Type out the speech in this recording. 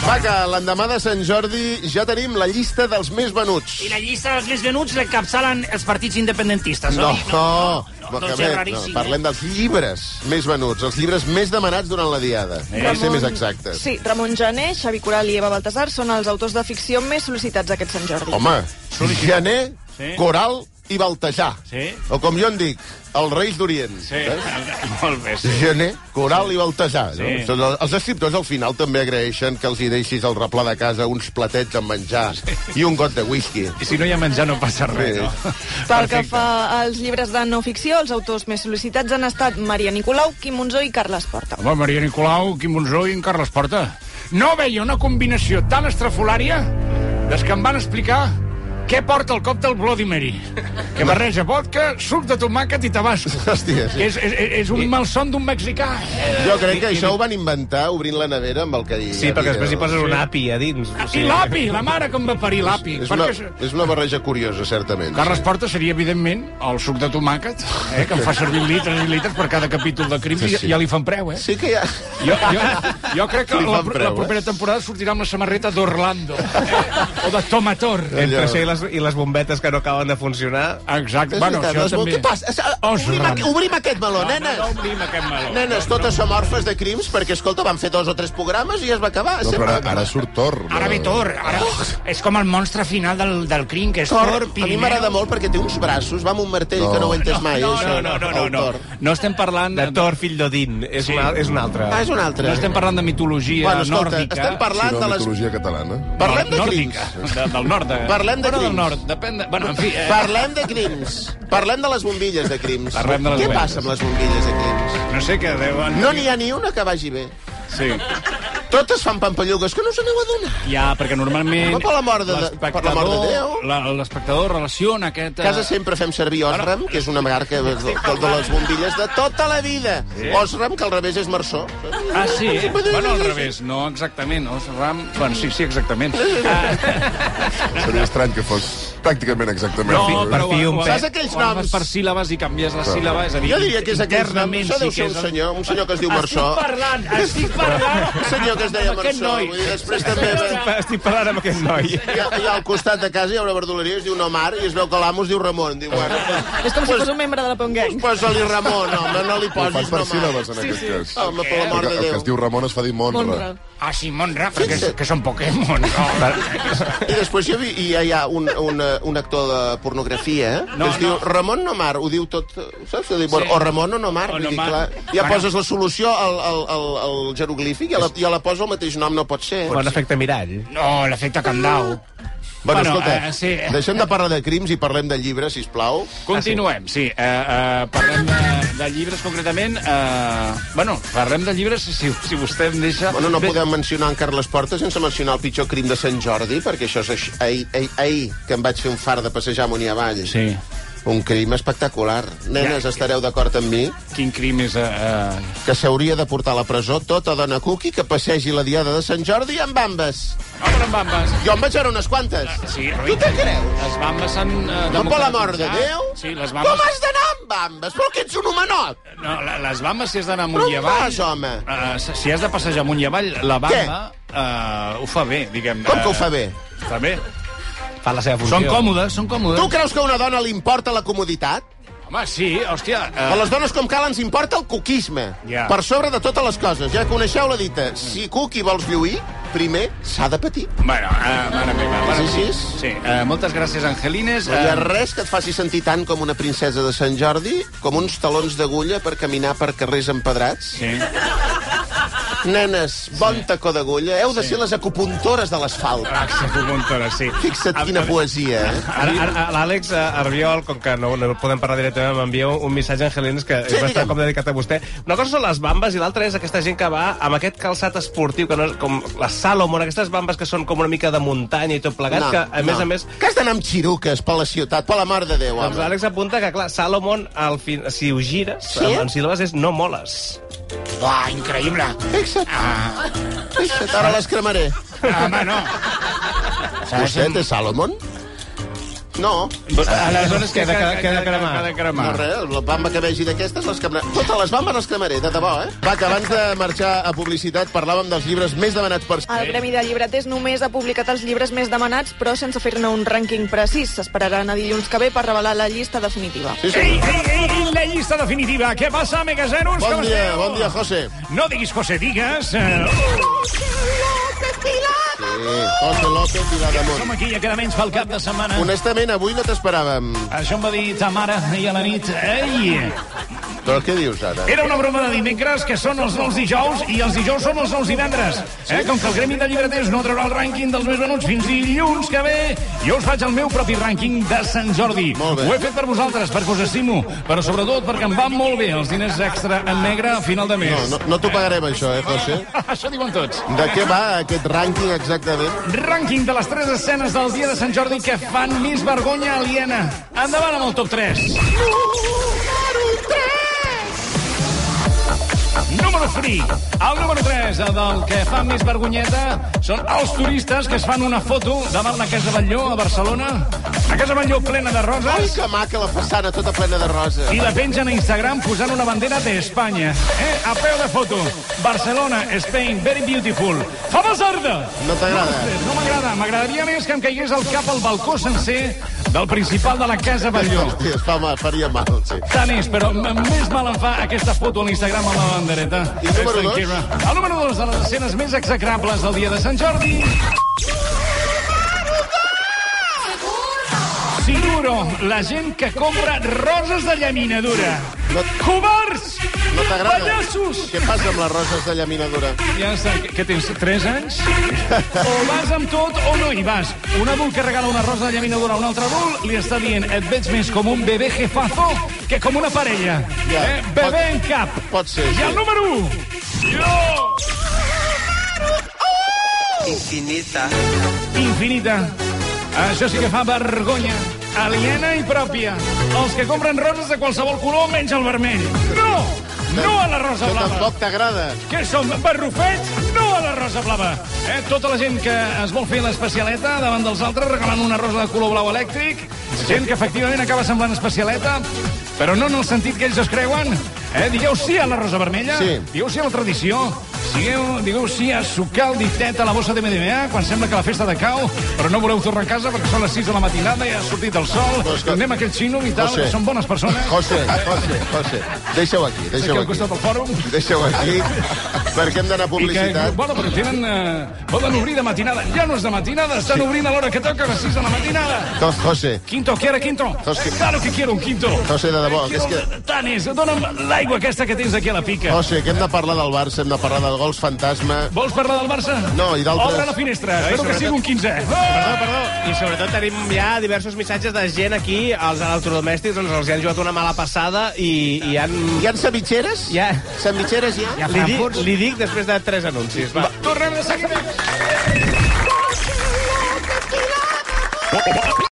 Va, que l'endemà de Sant Jordi ja tenim la llista dels més venuts. I la llista dels més venuts l'encapçalen els partits independentistes, No, oi? que parlem dels llibres més venuts, els llibres més demanats durant la diada. Per ser més exactes. Sí, Ramon Gené, Xavi Coral i Eva Baltasar són els autors de ficció més sol·licitats aquest Sant Jordi. Home, Gené, Coral i Baltasar. Sí. O com jo en dic, els Reis d'Orient. Sí, molt bé, sí. Gené, Coral i Baltasar. Sí. No? Els escriptors al final també agraeixen que els hi deixis al replà de casa uns platets amb menjar i un got de whisky. I si no hi ha menjar no passa res, no? Pel que fa als llibres de no ficció, els autors més sol·licitats han estat Maria Nicolau, Quim Monzó i Carles Porta. Home, Maria Nicolau, Quim Monzó i en Carles Porta. No veia una combinació tan estrafolària des que em van explicar què porta el còctel Bloody Mary? Que barreja vodka, suc de tomàquet i tabasco. Hòstia, sí. És un malson d'un mexicà. Jo crec que això ho van inventar obrint la nevera amb el que hi Sí, perquè després hi poses un api a dins. I l'api, la mare que em va parir l'api. És una barreja curiosa, certament. Carles Porta seria, evidentment, el suc de tomàquet, que em fa servir litres i litres per cada capítol de Crims, i ja li fan preu, Sí que ja... Jo crec que la propera temporada sortirà amb la samarreta d'Orlando, o de Tomator. Entre això i les bombetes que no acaben de funcionar. Exacte, bueno, això també. Què passa? Obrim aquest meló, nenes. No obrim aquest meló. Nenes, totes som orfes de Crims perquè, escolta, van fer 2 o 3 programes i ja es va acabar. No, però ara surt Thor. Ara ve Thor. És com el monstre final del Crim, que és Thor. A mi m'agrada molt perquè té uns braços, va amb un martell que no ho he entès mai. No. No estem parlant de Thor, fill d'Odin. És un altre. Ah, és un altre. No estem parlant de mitologia nòrdica. Estem parlant de les... mitologia catalana. Parlem de Crims. Del nord. Parlem de Crims. Depèn de... Bueno, en fi... Parlem de Crims. Parlem de les bombilles de Crims. Què passa amb les bombilles de Crims? No sé què deuen... No n'hi ha ni una que vagi bé. Sí. Totes fan pampallugues, que no us n'heu adonat. Ja, perquè normalment... Per la mort de Déu. L'espectador relaciona aquest... A casa sempre fem servir Osram, que és una marca de les bombilles de tota la vida. Osram, que al revés és Marçó. Ah, sí? Bueno, al revés, no exactament. Osram... Bueno, sí, exactament. Seria estrany que fos pràcticament exactament. No, però saps aquells noms? Per síl·labes i canvies la síl·laba, és a dir... Jo diria que és aquells noms. Això deu ser un senyor que es diu Marçó. Estic parlant! Un senyor que es deia Marçó. Després també... Estic parlant amb aquest noi. I al costat de casa hi ha una verdoleria, es diu Nomar, i es veu que l'amo es diu Ramon. Diu, bueno... És com si fos un membre de la Pongang. Posa-li Ramon, home, no li posis Nomar. Per síl·labes, en aquest cas. Home, per la mort de Déu. El que es diu Ramon es fa dir Monra. Ah, sí, Monra, perquè que són Pokémon. I després hi ha un actor de pornografia, que es diu Ramon Nomar, ho diu tot, saps? O Ramon o Nomar, ja poses la solució al jeroglífic, ja la posa el mateix nom, no pot ser. Bon efecte mirall. No, l'efecte Candau. Bueno, escolta, deixem de parlar de crims i parlem de llibres, sisplau. Continuem, sí. Parlem de llibres, concretament. Bueno, parlem de llibres, si vostè em deixa... Bueno, no podem mencionar en Carles Porta sense mencionar el pitjor crim de Sant Jordi, perquè això és ahir que em vaig fer un far de passejar amunt i avall. Sí. Un crim espectacular. Nenes, estareu d'acord amb mi? Quin crim és... Que s'hauria de portar a la presó tota dona cuqui que passegi la diada de Sant Jordi amb bambes. Home, amb bambes. Jo em vaig veure unes quantes. Sí, tu te creus? Les bambes s'han... No, per la mort de Déu? Sí, les bambes... Com has d'anar amb bambes? Però que ets un homenot! No, les bambes, si has d'anar amunt i avall... Però home! Si has de passejar amunt i avall, la bamba ho fa bé, diguem. Com que ho fa bé? Està bé. Fa la seva funció. Són còmodes. Tu creus que a una dona li importa la comoditat? Home, sí, hòstia... A les dones com cal ens importa el cuquisme. Per sobre de totes les coses. Ja coneixeu la dita. Si cuqui vols lluir, primer s'ha de patir. Bueno, mare meva. És així? Sí. Moltes gràcies, Angelines. No hi ha res que et faci sentir tant com una princesa de Sant Jordi, com uns talons d'agulla per caminar per carrers empedrats. Sí. Nenes, bon tacó d'agulla. Heu de ser les acupuntores de l'asfalt. Acupuntores, sí. Fixa't quina poesia, L'Àlex Arbiol, com que no podem parlar directament, m'envia un missatge a Angelines que és bastant com dedicat a vostè. Una cosa són les bambes i l'altra és aquesta gent que va amb aquest calçat esportiu, que no és com la Salomon, aquestes bambes que són com una mica de muntanya i tot plegat, que a més a més... Que has d'anar amb xiruques per la ciutat, per la mare de Déu, home. Doncs l'Àlex apunta que, clar, Salomon, si ho gires, en síl·labes és no moles. Uah, increïble. Fixa't. Ara les cremaré. Home, no. Vostè té Salomon? No. Aleshores queda cremar. No res, la bamba que vegi d'aquestes les cremaré. Totes les bambes les cremaré, de debò, eh? Va, que abans de marxar a publicitat parlàvem dels llibres més demanats per... El Gremi de Llibreters només ha publicat els llibres més demanats, però sense fer-ne un rànquing precís. S'esperaran a dilluns que ve per revelar la llista definitiva. Sí, sí. Ei, la llista definitiva. Què passa, Megazeros? Bon dia, José. No diguis José, digues... José López i Viladamont. Som aquí, ja queda menys pel cap de setmana. Honestament, avui no t'esperàvem. Això em va dir ta mare ahir a la nit. Ei! Però què dius, ara? Era una broma de dimecres, que són els nous dijous, i els dijous són els nous divendres. Com que el Gremi de Llibreters no traurà el rànquing dels més venuts fins dilluns que ve, jo us faig el meu propi rànquing de Sant Jordi. Molt bé. Ho he fet per vosaltres, perquè us estimo, però sobretot perquè em van molt bé els diners extra en negre a final de mes. No t'ho pagarem, això, José? Això diuen tots. De què va aquest rànquing exactament? Rànquing de les 3 escenes del dia de Sant Jordi que fan més vergonya aliena. Endavant amb el top 3. Número 3. El número 3 del que fa més vergonyeta són els turistes que es fan una foto davant la Casa Batlló a Barcelona. La Casa Batlló plena de roses. Ai, que maca la façana, tota plena de roses. I la pengen a Instagram posant una bandera d'Espanya. A peu de foto. Barcelona, Spain, very beautiful. Fa basarda! No t'agrada? No m'agrada. M'agradaria més que em caigués al cap el balcó sencer del principal de la Casa Batlló. Hòstia, es fa mal, faria mal, sí. Tant és, però més mal em fa aquesta foto a l'Instagram amb la bandereta. I número 2? El número 2 de les escenes més execrables del dia de Sant Jordi. Siguro, la gent que compra roses de llaminadura. Covards! No t'agrada? Pallassos! Què passa amb les roses de llaminadura? Ja està. Què tens, 3 anys? O vas amb tot o no hi vas. Un adult que regala una rosa de llaminadura a un altre adult li està dient et veig més com un bebè jefazo que com una parella. Ja. Bebè en cap. Pot ser, I el sí. número 1. Infinita. Això sí que fa vergonya. Aliena i pròpia. Els que compren roses de qualsevol color menys el vermell. No! No a la rosa Que blava. tampoc t'agrada. Què som, barrufets? No a la rosa blava. Tota la gent que es vol fer l'especialeta davant dels altres regalant una rosa de color blau elèctric, gent que efectivament acaba semblant especialeta, però no en el sentit que ells es creuen. Digueu sí a la rosa vermella, Sí. digueu sí a la tradició, digueu sí a sucar el dictet a la bossa de MDMA quan sembla que la festa decau, però no voleu tornar a casa perquè són les 6 de la matinada i ha sortit el sol, Però és que- anem a aquell xino i tal, José. que són bones persones. José, deixa-ho aquí, Aquí deixa-ho al costat aquí. del fòrum. Deixa-ho aquí, perquè hem d'anar a I que, publicitat. bueno, però tenen... poden obrir de matinada. Ja no és de matinada, estan obrint a l'hora que toca, a les 6 de la matinada. José, Quinto, ¿quiere quinto? José. Claro que quiero un quinto. José, de debò, Quiero... és Tanis, dona'm l'aigua aquesta que tens aquí a la pica. José, que hem de parlar del Barça, hem de parlar del gols fantasma. Vols parlar del Barça? No, i d'altres- Obre la finestra, espero que sigui un 15è. I sobretot tenim ja diversos missatges de gent aquí, els electrodomèstics, doncs els han jugat una mala passada i han... Hi ha cevicheres? Ja. Cevicheres ja? Li dic després de 3 anuncis. Va. Tornem de seguida.